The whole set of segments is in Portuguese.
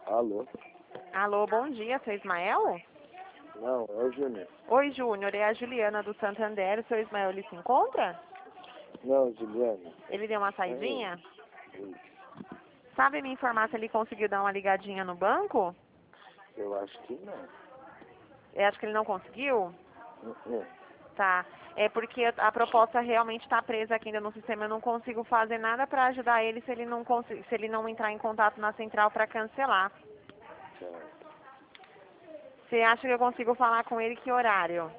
Alô? Alô, bom dia, seu Ismael? Não, é o Júnior. Oi, Júnior, é a Juliana do Santander. O seu Ismael, ele se encontra? Não, Juliana. Ele deu uma saidinha? Isso. Sabe me informar se ele conseguiu dar uma ligadinha no banco? Eu acho que não. Eu acho que ele não conseguiu? Uh-uh. Tá. É porque a proposta realmente está presa aqui ainda no sistema. Eu não consigo fazer nada para ajudar ele se ele não se ele não entrar em contato na central para cancelar. Certo. Você acha que eu consigo falar com ele que horário?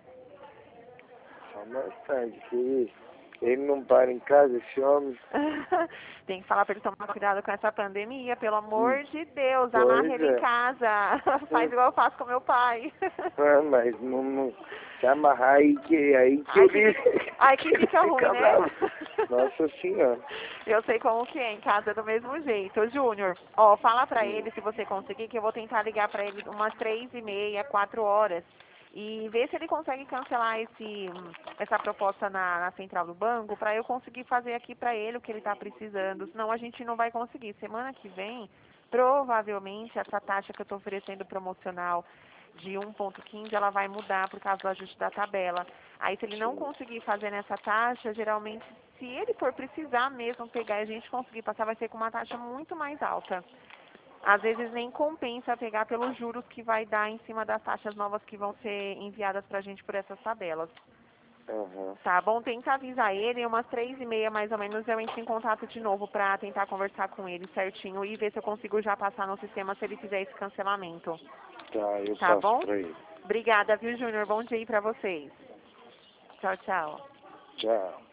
Só mais tarde, que ele não para em casa, esse homem. Tem que falar para ele tomar cuidado com essa pandemia, pelo amor de Deus, amarra Pois ele em é. casa. Faz igual eu faço com meu pai. Ah, mas não se amarrar aí que Ai, ele, que fica ruim, fica né? bravo. Nossa senhora. Eu sei como que é, em casa é do mesmo jeito. Ô, Júnior, ó, fala pra Hum. ele, se você conseguir, que eu vou tentar ligar pra ele umas 3h30, 4 horas. E ver se ele consegue cancelar essa proposta na central do banco, pra eu conseguir fazer aqui pra ele o que ele tá precisando. Senão a gente não vai conseguir. Semana que vem, provavelmente, essa taxa que eu tô oferecendo promocional de 1,15, ela vai mudar por causa do ajuste da tabela. Aí, se ele não Sim. conseguir fazer nessa taxa, geralmente, se ele for precisar mesmo pegar e a gente conseguir passar, vai ser com uma taxa muito mais alta. Às vezes nem compensa pegar pelos juros que vai dar em cima das taxas novas que vão ser enviadas pra gente por essas tabelas. Aham. Tá bom? Tenta avisar ele, umas 3h30 mais ou menos eu entro em contato de novo pra tentar conversar com ele certinho e ver se eu consigo já passar no sistema se ele fizer esse cancelamento. Tá, eu Tá passo bom? pra ele. Obrigada, viu, Júnior? Bom dia aí pra vocês. Tchau, tchau. Tchau.